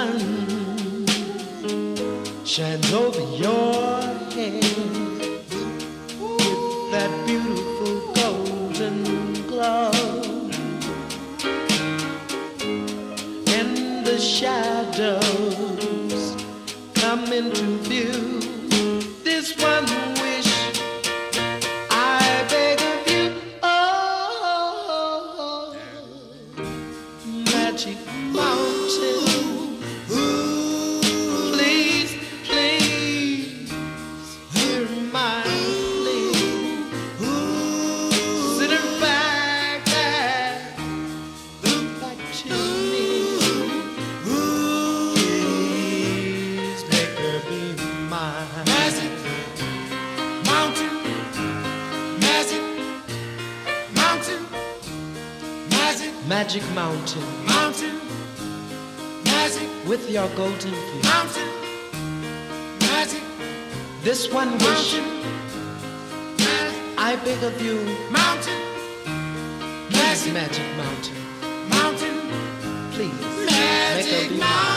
sun shines over your head with that beautiful golden glow, and the shadows come into view. This one wish I beg of you, oh, Magic Mountain, please, please hear my plea. Sit her back and look back to me. Please make her be mine. Magic Mountain, Magic Mountain, Magic Magic Mountain, Mountain, Magic with your golden feet. Mountain, Magic This one wish Magic I beg of you, Mountain, please, Magic Magic Mountain, Mountain, please make her Magic be mine. Mountain.